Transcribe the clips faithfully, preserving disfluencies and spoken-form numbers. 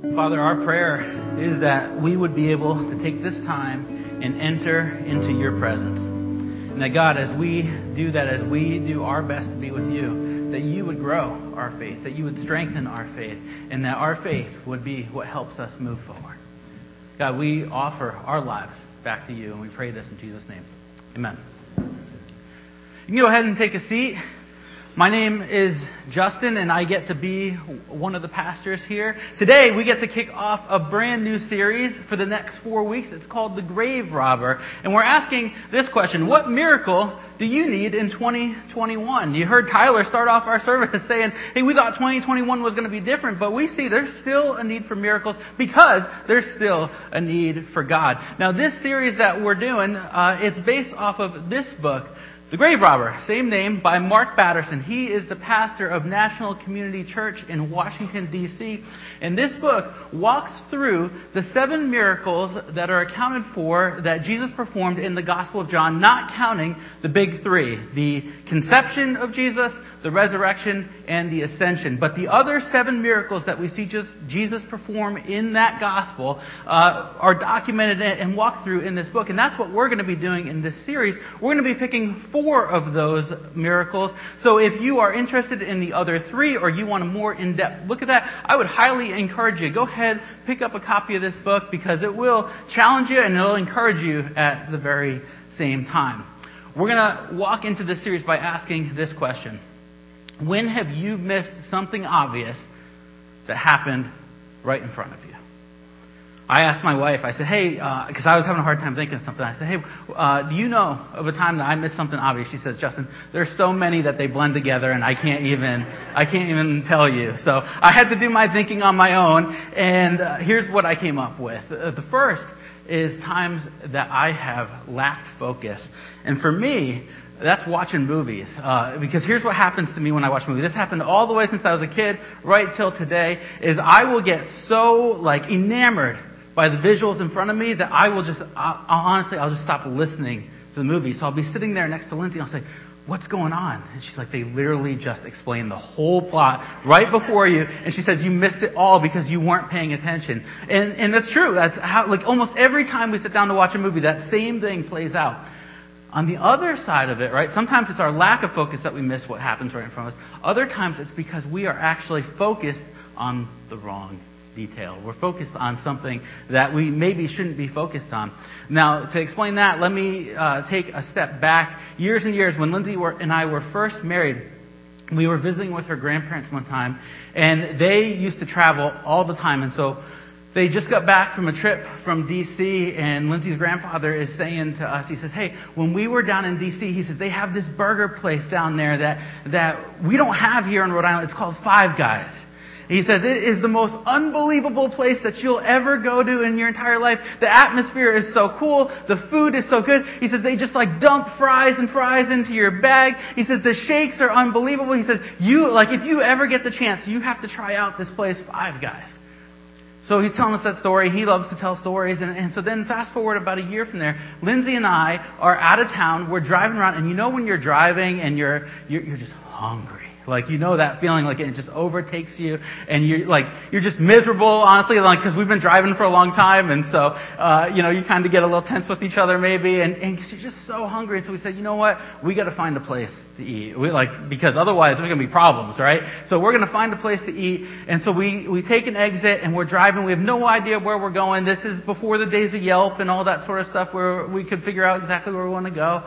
Father, our prayer is that we would be able to take this time and enter into your presence. And that God, as we do that, as we do our best to be with you, that you would grow our faith, that you would strengthen our faith, and that our faith would be what helps us move forward. God, we offer our lives back to you, and we pray this in Jesus' name. Amen. You can go ahead and take a seat. My name is Justin, and I get to be one of the pastors here. Today, we get to kick off a brand new series for the next four weeks. It's called The Grave Robber. And we're asking this question: what miracle do you need in twenty twenty-one? You heard Tyler start off our service saying, hey, we thought twenty twenty-one was going to be different, but we see there's still a need for miracles because there's still a need for God. Now, this series that we're doing, uh, it's based off of this book, The Grave Robber, same name, by Mark Batterson. He is the pastor of National Community Church in Washington, D C And this book walks through the seven miracles that are accounted for that Jesus performed in the Gospel of John, not counting the big three: the conception of Jesus, the resurrection, and the ascension. But the other seven miracles that we see just Jesus perform in that Gospel uh, are documented and walked through in this book. And that's what we're going to be doing in this series. We're going to be picking four of those miracles. So if you are interested in the other three, or you want a more in-depth look at that, I would highly encourage you, go ahead, pick up a copy of this book, because it will challenge you and it will encourage you at the very same time. We're going to walk into this series by asking this question: when have you missed something obvious that happened right in front of you? I asked my wife, I said, hey, because uh, I was having a hard time thinking of something. I said, hey, uh, do you know of a time that I missed something obvious? She says, Justin, there's so many that they blend together, and I can't even, I can't even tell you. So I had to do my thinking on my own, and uh, here's what I came up with. Uh, the first is times that I have lacked focus. And for me, that's watching movies. Uh, because here's what happens to me when I watch movies. This happened all the way since I was a kid, right till today, is I will get so, like, enamored by the visuals in front of me that I will just, I'll, honestly, I'll just stop listening to the movie. So I'll be sitting there next to Lindsay and I'll say, what's going on? And she's like, they literally just explained the whole plot right before you. And she says, you missed it all because you weren't paying attention. And, and that's true. That's how, like, almost every time we sit down to watch a movie, that same thing plays out. On the other side of it, right, sometimes it's our lack of focus that we miss what happens right in front of us. Other times it's because we are actually focused on the wrong detail. We're focused on something that we maybe shouldn't be focused on. Now, to explain that, let me uh, take a step back. Years and years, when Lindsay and I were first married, we were visiting with her grandparents one time, and they used to travel all the time. And so they just got back from a trip from D C, and Lindsay's grandfather is saying to us, he says, hey, when we were down in D C, he says, they have this burger place down there that, that we don't have here in Rhode Island. It's called Five Guys. He says, it is the most unbelievable place that you'll ever go to in your entire life. The atmosphere is so cool. The food is so good. He says, they just like dump fries and fries into your bag. He says, the shakes are unbelievable. He says, you, like, if you ever get the chance, you have to try out this place, Five Guys. So he's telling us that story. He loves to tell stories. And, and so then fast forward about a year from there, Lindsay and I are out of town. We're driving around. And you know when you're driving and you're, you're, you're just hungry. Like, you know that feeling, like it just overtakes you, and you're like, you're just miserable, honestly, like, because we've been driving for a long time, and so, uh, you know, you kind of get a little tense with each other maybe, and, and you're just so hungry. And so we said, you know what, we got to find a place to eat, we, like, because otherwise there's going to be problems, right? So we're going to find a place to eat, and so we, we take an exit, and we're driving. We have no idea where we're going. This is before the days of Yelp and all that sort of stuff, where we could figure out exactly where we want to go.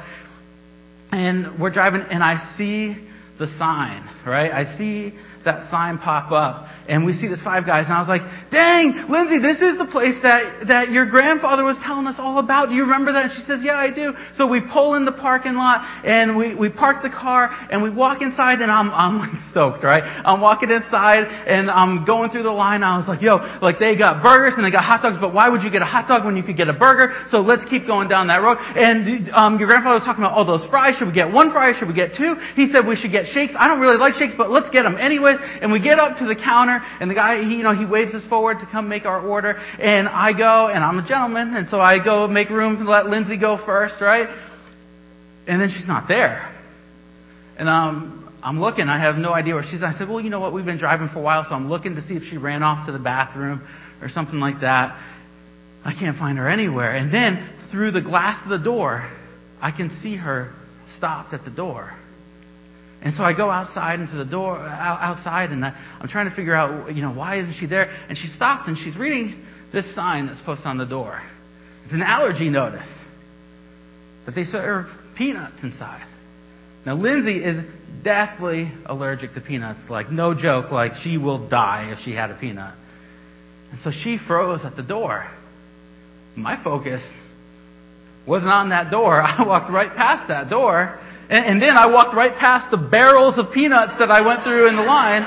And we're driving, and I see the sign, right? I see that sign pop up, and we see this Five Guys, and I was like, dang, Lindsay, this is the place that, that your grandfather was telling us all about. Do you remember that? And she says, yeah, I do. So we pull in the parking lot, and we, we park the car, and we walk inside, and I'm, I'm like soaked, right? I'm walking inside, and I'm going through the line. I was like, yo, like, they got burgers, and they got hot dogs, but why would you get a hot dog when you could get a burger? So let's keep going down that road. And um, your grandfather was talking about all those fries. Should we get one fry? Should we get two? He said we should get shakes. I don't really like shakes, but let's get them anyways. And we get up to the counter, and the guy, he, you know, he waves us forward to come make our order. And I go, and I'm a gentleman, and so I go make room to let Lindsay go first, right? And then she's not there. And um, I'm looking. I have no idea where she's. I said, well, you know what? We've been driving for a while, so I'm looking to see if she ran off to the bathroom or something like that. I can't find her anywhere. And then through the glass of the door, I can see her stopped at the door. And so I go outside into the door, outside, and I, I'm trying to figure out, you know, why isn't she there? And she stopped, and she's reading this sign that's posted on the door. It's an allergy notice that they serve peanuts inside. Now, Lindsay is deathly allergic to peanuts. Like, no joke, like she will die if she had a peanut. And so she froze at the door. My focus wasn't on that door. I walked right past that door. And, and then I walked right past the barrels of peanuts that I went through in the line.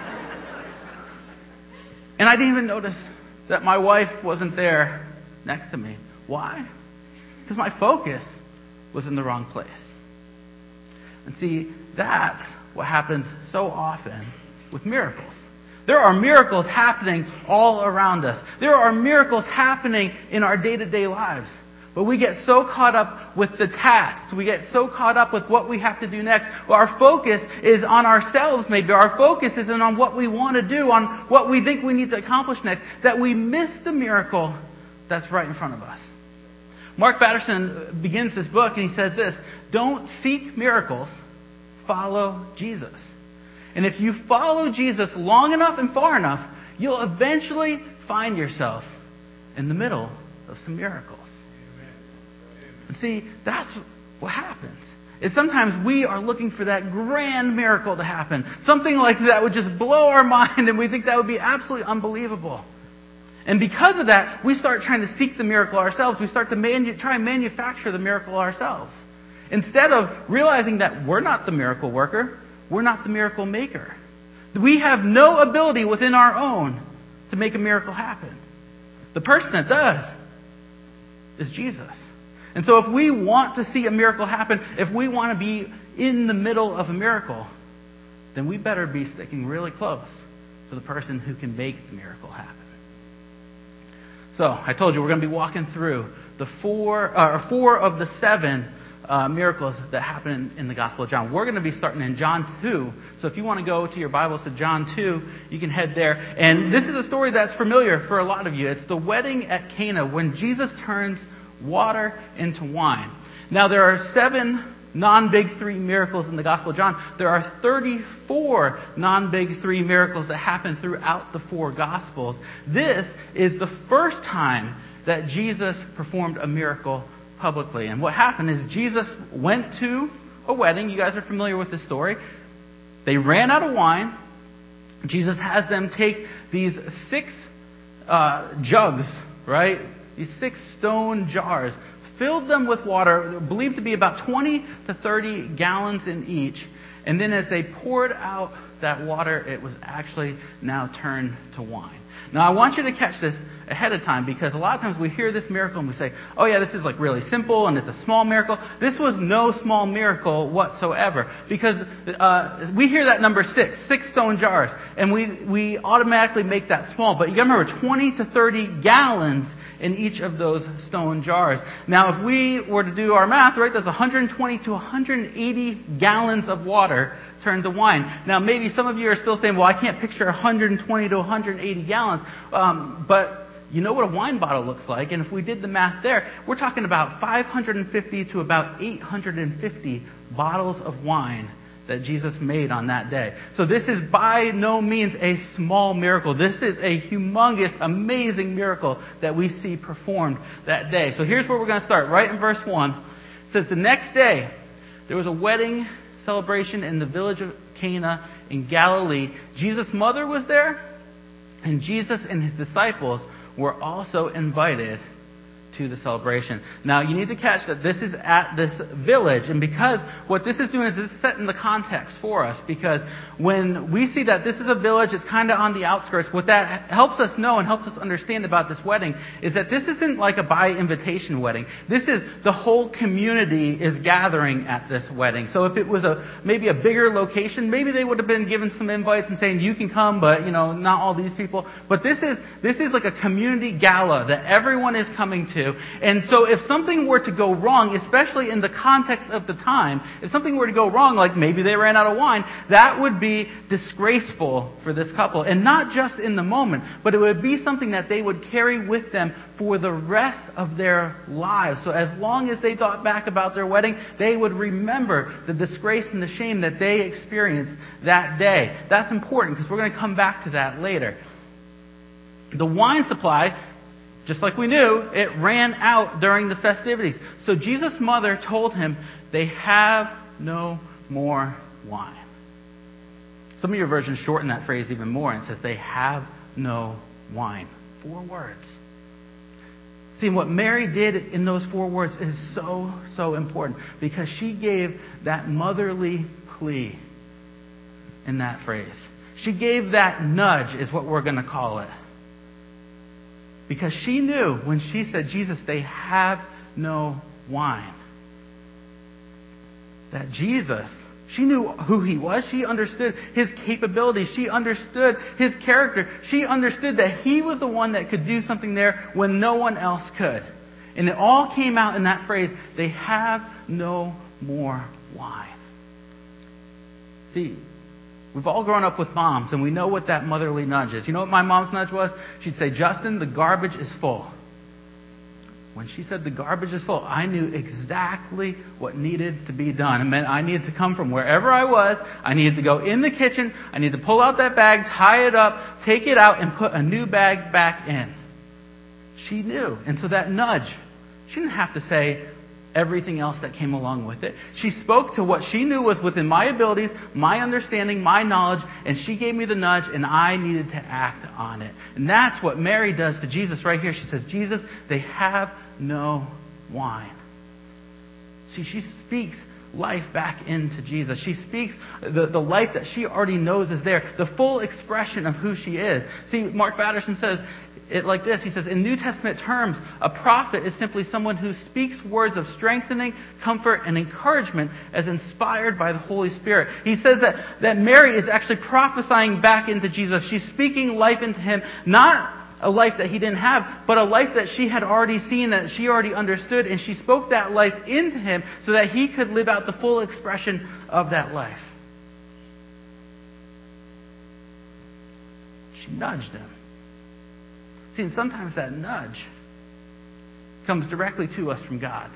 And I didn't even notice that my wife wasn't there next to me. Why? Because my focus was in the wrong place. And see, that's what happens so often with miracles. There are miracles happening all around us. There are miracles happening in our day-to-day lives. But we get so caught up with the tasks. We get so caught up with what we have to do next. Our focus is on ourselves maybe. Our focus isn't on what we want to do, on what we think we need to accomplish next, that we miss the miracle that's right in front of us. Mark Batterson begins this book and he says this: don't seek miracles, follow Jesus. And if you follow Jesus long enough and far enough, you'll eventually find yourself in the middle of some miracles. And see, that's what happens. Is sometimes we are looking for that grand miracle to happen. Something like that would just blow our mind and we think that would be absolutely unbelievable. And because of that, we start trying to seek the miracle ourselves. We start to manu- try and manufacture the miracle ourselves. Instead of realizing that we're not the miracle worker, we're not the miracle maker. We have no ability within our own to make a miracle happen. The person that does is Jesus. And so if we want to see a miracle happen, if we want to be in the middle of a miracle, then we better be sticking really close to the person who can make the miracle happen. So, I told you we're going to be walking through the four, uh, four of the seven uh, miracles that happen in, in the Gospel of John. We're going to be starting in John two. So if you want to go to your Bibles to John two, you can head there. And this is a story that's familiar for a lot of you. It's the wedding at Cana when Jesus turns water into wine. Now, there are seven non-big three miracles in the Gospel of John. There are thirty-four non-big three miracles that happen throughout the four Gospels. This is the first time that Jesus performed a miracle publicly. And what happened is Jesus went to a wedding. You guys are familiar with this story. They ran out of wine. Jesus has them take these six uh, jugs, right? These six stone jars, filled them with water, believed to be about twenty to thirty gallons in each. And then as they poured out that water, it was actually now turned to wine. Now, I want you to catch this ahead of time, because a lot of times we hear this miracle and we say, oh yeah, this is like really simple and it's a small miracle. This was no small miracle whatsoever, because uh, we hear that number six, six stone jars, and we, we automatically make that small. But you gotta remember, twenty to thirty gallons in each of those stone jars. Now, if we were to do our math, right, that's one hundred twenty to one hundred eighty gallons of water turned to wine. Now, maybe some of you are still saying, well, I can't picture one hundred twenty to one hundred eighty gallons. Um, but you know what a wine bottle looks like. And if we did the math there, we're talking about five hundred fifty to about eight hundred fifty bottles of wine that Jesus made on that day. So this is by no means a small miracle. This is a humongous, amazing miracle that we see performed that day. So here's where we're going to start, right in verse one. It says, the next day, there was a wedding celebration in the village of Cana in Galilee. Jesus' mother was there, and Jesus and his disciples were also invited to the celebration. Now, you need to catch that this is at this village, and because what this is doing is this is setting the context for us, because when we see that this is a village, it's kind of on the outskirts, what that helps us know and helps us understand about this wedding is that this isn't like a by invitation wedding. This is the whole community is gathering at this wedding. So if it was a maybe a bigger location, maybe they would have been given some invites and saying you can come, but you know, not all these people. But this is this is like a community gala that everyone is coming to. to. And so if something were to go wrong, especially in the context of the time, if something were to go wrong, like maybe they ran out of wine, that would be disgraceful for this couple. And not just in the moment, but it would be something that they would carry with them for the rest of their lives. So as long as they thought back about their wedding, they would remember the disgrace and the shame that they experienced that day. That's important because we're going to come back to that later. The wine supply, just like we knew, it ran out during the festivities. So Jesus' mother told him, they have no more wine. Some of your versions shorten that phrase even more and says, they have no wine. Four words. See, what Mary did in those four words is so, so important because she gave that motherly plea in that phrase. She gave that nudge, is what we're going to call it. Because she knew when she said, Jesus, they have no wine, that Jesus, she knew who he was. She understood his capabilities. She understood his character. She understood that he was the one that could do something there when no one else could. And it all came out in that phrase, they have no more wine. See, we've all grown up with moms, and we know what that motherly nudge is. You know what my mom's nudge was? She'd say, Justin, the garbage is full. When she said the garbage is full, I knew exactly what needed to be done. It meant I needed to come from wherever I was. I needed to go in the kitchen. I needed to pull out that bag, tie it up, take it out, and put a new bag back in. She knew. And so that nudge, she didn't have to say everything else that came along with it. She spoke to what she knew was within my abilities, my understanding, my knowledge, and she gave me the nudge, and I needed to act on it. And that's what Mary does to Jesus right here. She says, Jesus, they have no wine. See, she speaks life back into Jesus. She speaks the, the life that she already knows is there, the full expression of who she is. See, Mark Batterson says it like this. He says, in New Testament terms, a prophet is simply someone who speaks words of strengthening, comfort, and encouragement as inspired by the Holy Spirit. He says that, that Mary is actually prophesying back into Jesus. She's speaking life into him, not a life that he didn't have, but a life that she had already seen, that she already understood, and she spoke that life into him so that he could live out the full expression of that life. She nudged him. See, and sometimes that nudge comes directly to us from God.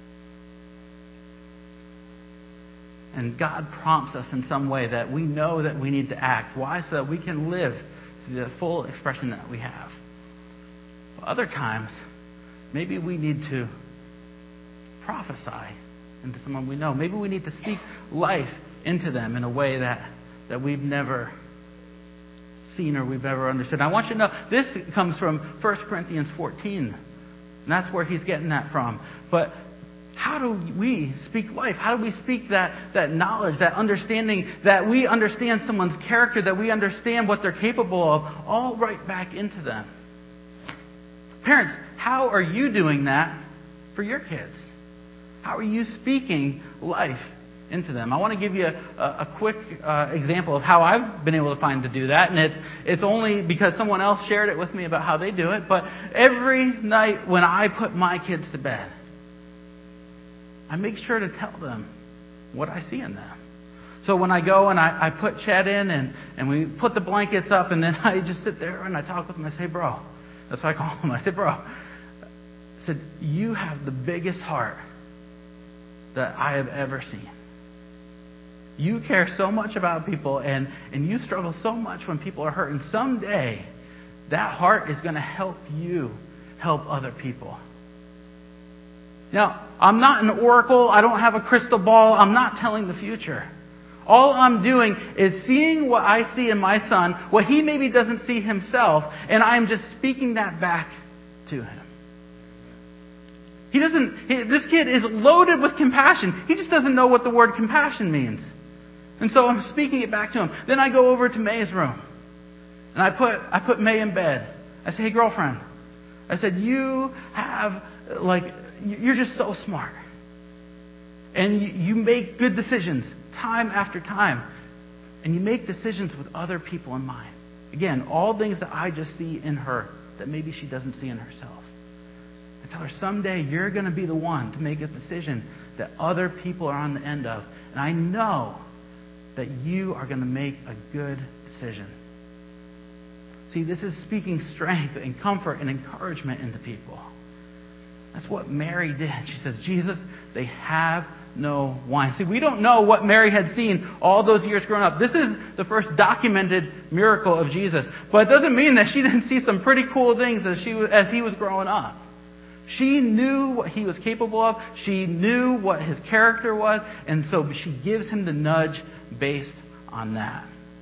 And God prompts us in some way that we know that we need to act. Why? So that we can live to the full expression that we have. But other times, maybe we need to prophesy into someone we know. Maybe we need to speak life into them in a way that, that we've never seen or we've ever understood. And I want you to know, this comes from First Corinthians fourteen. And that's where he's getting that from. But how do we speak life? How do we speak that, that knowledge, that understanding, that we understand someone's character, that we understand what they're capable of, all right back into them? Parents, how are you doing that for your kids? How are you speaking life into them? I want to give you a, a quick uh, example of how I've been able to find to do that. And it's it's only because someone else shared it with me about how they do it. But every night when I put my kids to bed, I make sure to tell them what I see in them. So when I go and I, I put Chad in and, and we put the blankets up, and then I just sit there and I talk with him. I say, bro, that's what I call him. I say, bro, I said, you have the biggest heart that I have ever seen. You care so much about people, and, and you struggle so much when people are hurt. And someday, that heart is going to help you help other people. Now, I'm not an oracle. I don't have a crystal ball. I'm not telling the future. All I'm doing is seeing what I see in my son, what he maybe doesn't see himself, and I'm just speaking that back to him. He doesn't, he, this kid is loaded with compassion. He just doesn't know what the word compassion means. And so I'm speaking it back to him. Then I go over to May's room. And I put I put May in bed. I say, hey, girlfriend. I said, you have, like, you're just so smart. And you, you make good decisions time after time. And you make decisions with other people in mind. Again, all things that I just see in her that maybe she doesn't see in herself. I tell her, someday you're going to be the one to make a decision that other people are on the end of. And I know that you are going to make a good decision. See, this is speaking strength and comfort and encouragement into people. That's what Mary did. She says, Jesus, they have no wine. See, we don't know what Mary had seen all those years growing up. This is the first documented miracle of Jesus. But it doesn't mean that she didn't see some pretty cool things as she as he was growing up. She knew what he was capable of. She knew what his character was. And so she gives him the nudge based on that.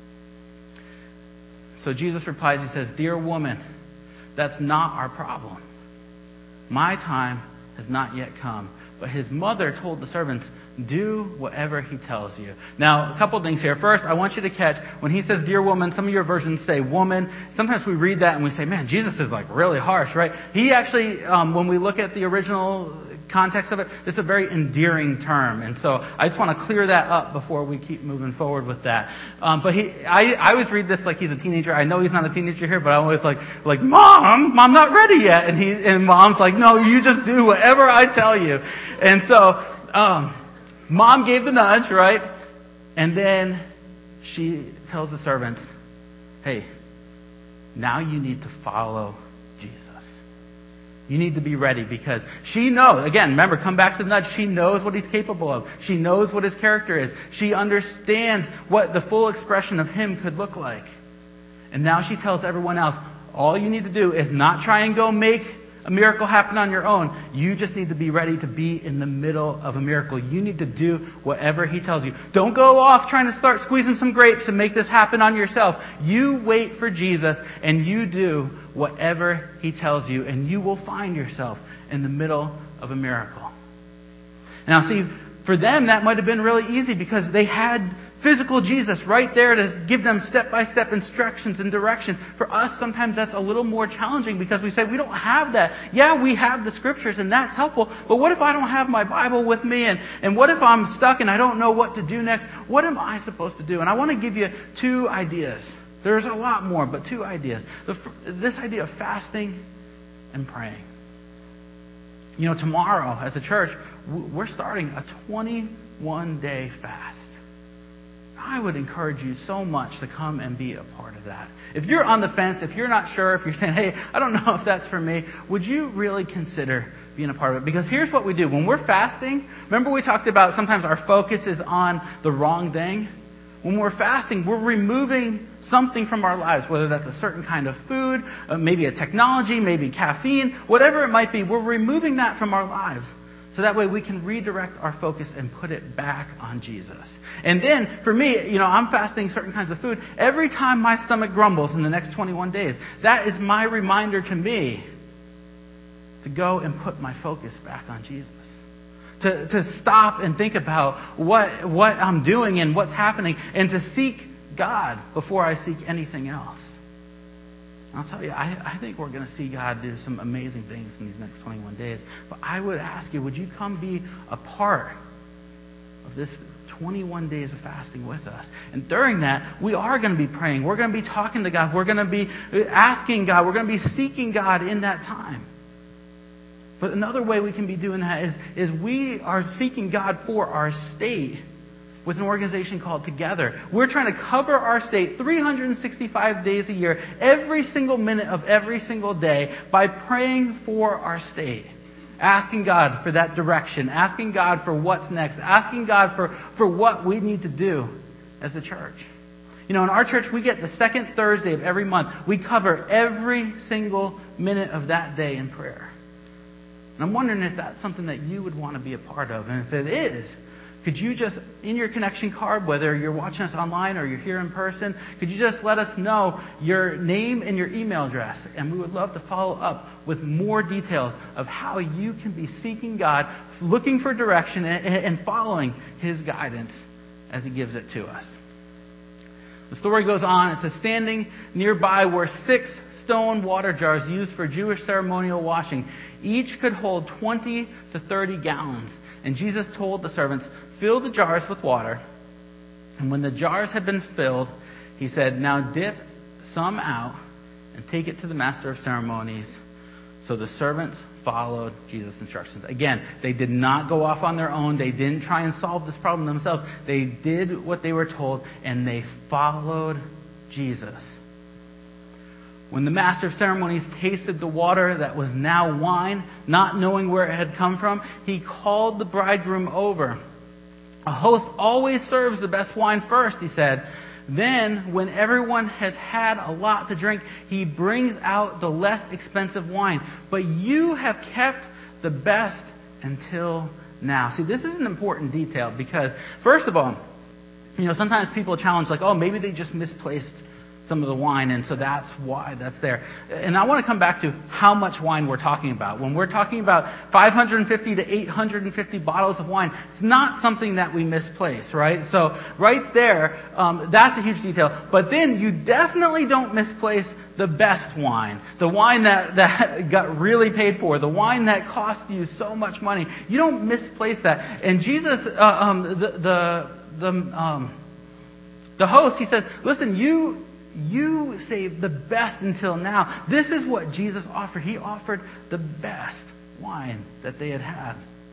So Jesus replies, he says, "Dear woman, that's not our problem. My time has not yet come." But his mother told the servants, "Do whatever he tells you." Now, a couple things here. First, I want you to catch, when he says, "Dear woman," some of your versions say "woman." Sometimes we read that and we say, man, Jesus is like really harsh, right? He actually, um, when we look at the original context of it, it's a very endearing term. And so I just want to clear that up before we keep moving forward with that. Um, but he, I, I always read this like he's a teenager. I know he's not a teenager here, but I'm always like, like, Mom, I'm not ready yet. And he, and Mom's like, no, you just do whatever I tell you. And so, um, Mom gave the nudge, right? And then she tells the servants, hey, now you need to follow Jesus. You need to be ready, because she knows, again, remember, come back to the nudge. She knows what he's capable of. She knows what his character is. She understands what the full expression of him could look like. And now she tells everyone else, all you need to do is not try and go make a miracle happen on your own. You just need to be ready to be in the middle of a miracle. You need to do whatever he tells you. Don't go off trying to start squeezing some grapes and make this happen on yourself. You wait for Jesus and you do whatever he tells you, and you will find yourself in the middle of a miracle. Now see, for them that might have been really easy because they had physical Jesus right there to give them step-by-step instructions and direction. For us, sometimes that's a little more challenging because we say we don't have that. Yeah, we have the scriptures and that's helpful, but what if I don't have my Bible with me, and, and what if I'm stuck and I don't know what to do next? What am I supposed to do? And I want to give you two ideas. There's a lot more, but two ideas. The, this idea of fasting and praying. You know, tomorrow as a church, we're starting a twenty-one day fast. I would encourage you so much to come and be a part of that. If you're on the fence, if you're not sure, if you're saying, hey, I don't know if that's for me, would you really consider being a part of it? Because here's what we do. When we're fasting, remember we talked about sometimes our focus is on the wrong thing? When we're fasting, we're removing something from our lives, whether that's a certain kind of food, uh, maybe a technology, maybe caffeine, whatever it might be. We're removing that from our lives. So that way we can redirect our focus and put it back on Jesus. And then, for me, you know, I'm fasting certain kinds of food. Every time my stomach grumbles in the next twenty-one days, that is my reminder to me to go and put my focus back on Jesus. To, to stop and think about what, what I'm doing and what's happening, and to seek God before I seek anything else. I'll tell you, I, I think we're going to see God do some amazing things in these next twenty-one days. But I would ask you, would you come be a part of this twenty-one days of fasting with us? And during that, we are going to be praying. We're going to be talking to God. We're going to be asking God. We're going to be seeking God in that time. But another way we can be doing that is, is we are seeking God for our state with an organization called Together. We're trying to cover our state three hundred sixty-five days a year, every single minute of every single day, by praying for our state. Asking God for that direction. Asking God for what's next. Asking God for, for what we need to do as a church. You know, in our church, we get the second Thursday of every month. We cover every single minute of that day in prayer. And I'm wondering if that's something that you would want to be a part of. And if it is, could you just, in your connection card, whether you're watching us online or you're here in person, could you just let us know your name and your email address? And we would love to follow up with more details of how you can be seeking God, looking for direction, and following His guidance as He gives it to us. The story goes on. It says, standing nearby were six stone water jars used for Jewish ceremonial washing. Each could hold twenty to thirty gallons. And Jesus told the servants, fill the jars with water. And when the jars had been filled, He said, now dip some out and take it to the master of ceremonies. So the servants followed Jesus' instructions. Again, they did not go off on their own. They didn't try and solve this problem themselves. They did what they were told, and they followed Jesus. When the master of ceremonies tasted the water that was now wine, not knowing where it had come from, he called the bridegroom over. A host always serves the best wine first, he said. Then, when everyone has had a lot to drink, he brings out the less expensive wine. But you have kept the best until now. See, this is an important detail because, first of all, you know, sometimes people challenge like, oh, maybe they just misplaced some of the wine, and so that's why that's there. And I want to come back to how much wine we're talking about. When we're talking about five hundred fifty to eight hundred fifty bottles of wine, it's not something that we misplace, right? So right there, um, that's a huge detail. But then you definitely don't misplace the best wine, the wine that, that got really paid for, the wine that cost you so much money. You don't misplace that. And Jesus, uh, um, the the the, um, the host, he says, listen, you. You saved the best until now. This is what Jesus offered. He offered the best wine that they had had.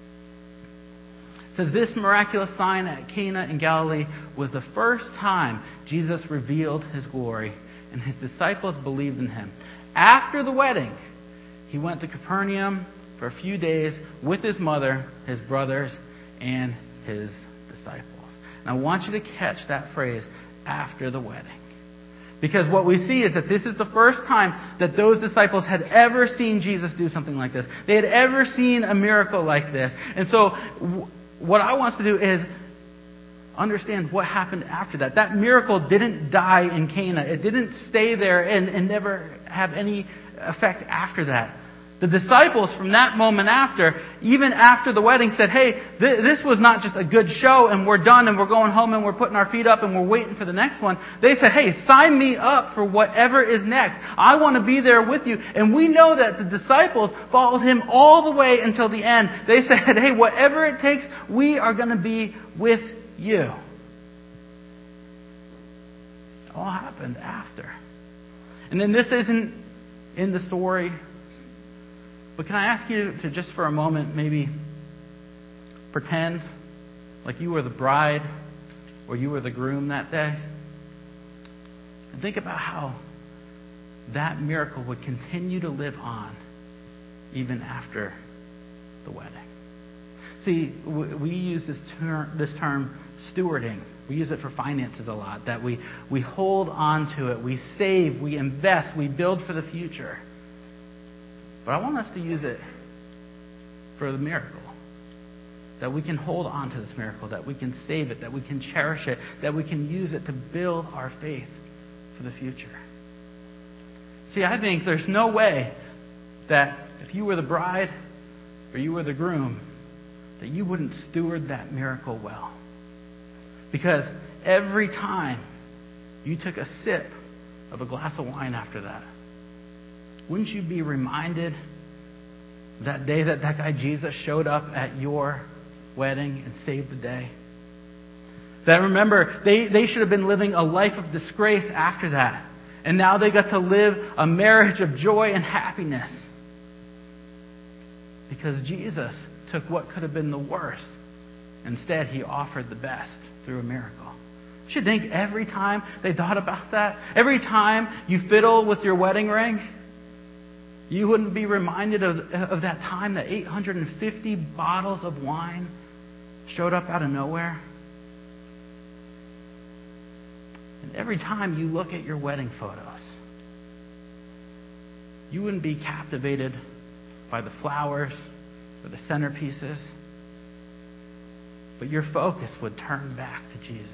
It says this miraculous sign at Cana in Galilee was the first time Jesus revealed his glory, and his disciples believed in him. After the wedding, he went to Capernaum for a few days with his mother, his brothers, and his disciples. And I want you to catch that phrase, after the wedding. Because what we see is that this is the first time that those disciples had ever seen Jesus do something like this. They had ever seen a miracle like this. And so w- what I want us to do is understand what happened after that. That miracle didn't die in Cana. It didn't stay there and, and never have any effect after that. The disciples from that moment after, even after the wedding, said, hey, th- this was not just a good show and we're done and we're going home and we're putting our feet up and we're waiting for the next one. They said, hey, sign me up for whatever is next. I want to be there with you. And we know that the disciples followed him all the way until the end. They said, hey, whatever it takes, we are going to be with you. It all happened after. And then this isn't in the story. But can I ask you to just for a moment maybe pretend like you were the bride or you were the groom that day? And think about how that miracle would continue to live on even after the wedding. See, we use this term, this term stewarding. We use it for finances a lot, that we, we hold on to it, we save, we invest, we build for the future. But I want us to use it for the miracle. That we can hold on to this miracle, that we can save it, that we can cherish it, that we can use it to build our faith for the future. See, I think there's no way that if you were the bride or you were the groom, that you wouldn't steward that miracle well. Because every time you took a sip of a glass of wine after that, wouldn't you be reminded that day that that guy Jesus showed up at your wedding and saved the day? That remember, they, they should have been living a life of disgrace after that. And now they got to live a marriage of joy and happiness. Because Jesus took what could have been the worst. Instead, he offered the best through a miracle. You should think every time they thought about that, every time you fiddle with your wedding ring, you wouldn't be reminded of, of that time that eight hundred fifty bottles of wine showed up out of nowhere. And every time you look at your wedding photos, you wouldn't be captivated by the flowers or the centerpieces, but your focus would turn back to Jesus.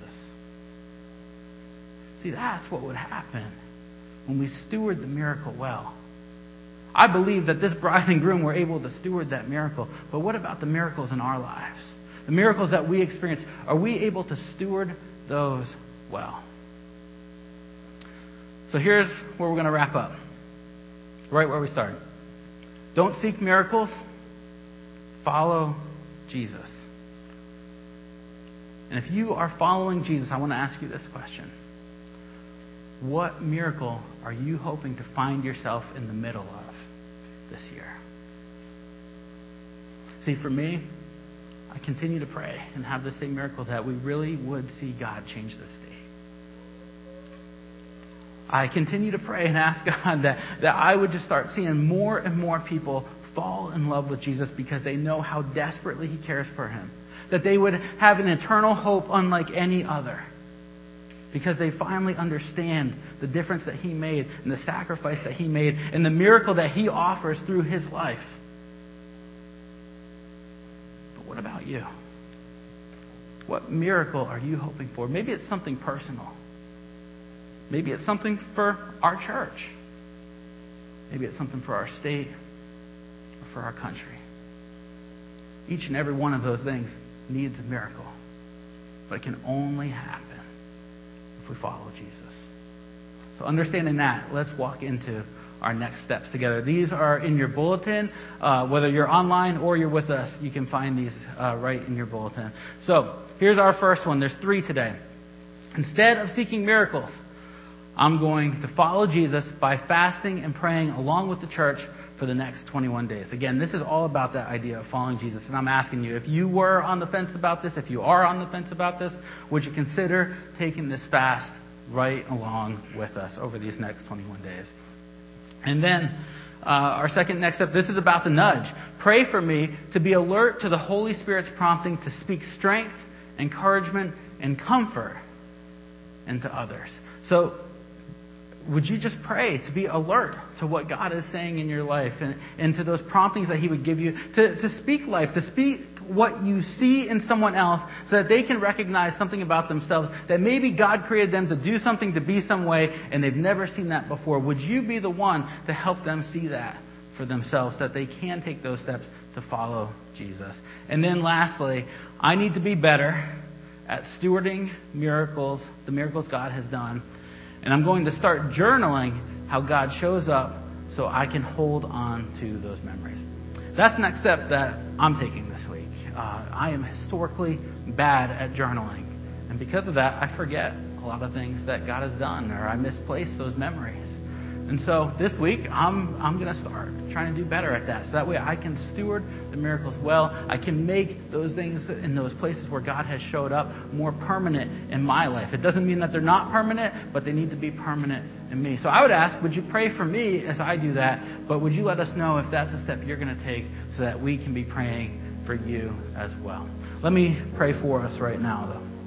See, that's what would happen when we steward the miracle well. I believe that this bride and groom were able to steward that miracle. But what about the miracles in our lives? The miracles that we experience, are we able to steward those well? So here's where we're going to wrap up. Right where we started. Don't seek miracles. Follow Jesus. And if you are following Jesus, I want to ask you this question. What miracle are you hoping to find yourself in the middle of this year. See, for me, I continue to pray and have the same miracle that we really would see God change this state. I continue to pray and ask God that, that I would just start seeing more and more people fall in love with Jesus because they know how desperately He cares for him. That they would have an eternal hope unlike any other. Because they finally understand the difference that He made and the sacrifice that He made and the miracle that He offers through His life. But what about you? What miracle are you hoping for? Maybe it's something personal. Maybe it's something for our church. Maybe it's something for our state or for our country. Each and every one of those things needs a miracle. But it can only happen if we follow Jesus. So understanding that, let's walk into our next steps together. These are in your bulletin. Uh, whether you're online or you're with us, you can find these uh, right in your bulletin. So here's our first one. There's three today. Instead of seeking miracles, I'm going to follow Jesus by fasting and praying along with the church for the next twenty-one days. Again, this is all about that idea of following Jesus. And I'm asking you, if you were on the fence about this, if you are on the fence about this, would you consider taking this fast right along with us over these next twenty-one days? And then uh, our second next step, this is about the nudge. Pray for me to be alert to the Holy Spirit's prompting to speak strength, encouragement, and comfort into others. So would you just pray to be alert to what God is saying in your life and, and to those promptings that He would give you to, to speak life, to speak what you see in someone else so that they can recognize something about themselves, that maybe God created them to do something, to be some way, and they've never seen that before. Would you be the one to help them see that for themselves so that they can take those steps to follow Jesus? And then lastly, I need to be better at stewarding miracles, the miracles God has done. And I'm going to start journaling how God shows up so I can hold on to those memories. That's the next step that I'm taking this week. Uh, I am historically bad at journaling. And because of that, I forget a lot of things that God has done, or I misplace those memories. And so this week, I'm I'm going to start trying to do better at that. So that way I can steward the miracles well. I can make those things in those places where God has showed up more permanent in my life. It doesn't mean that they're not permanent, but they need to be permanent in me. So I would ask, would you pray for me as I do that? But would you let us know if that's a step you're going to take so that we can be praying for you as well? Let me pray for us right now,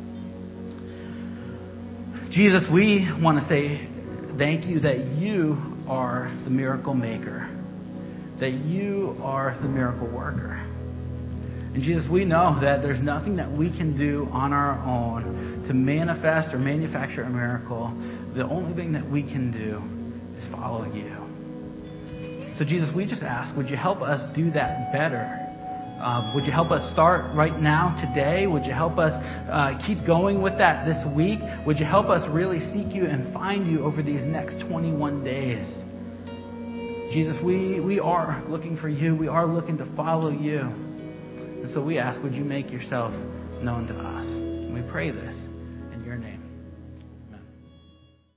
though. Jesus, we want to say thank you that you are the miracle maker, that you are the miracle worker. And Jesus, we know that there's nothing that we can do on our own to manifest or manufacture a miracle. The only thing that we can do is follow you. So Jesus, we just ask, would you help us do that better? Uh, would you help us start right now, today? Would you help us uh, keep going with that this week? Would you help us really seek you and find you over these next twenty-one days? Jesus, we, we are looking for you. We are looking to follow you. And so we ask, would you make yourself known to us? And we pray this in your name.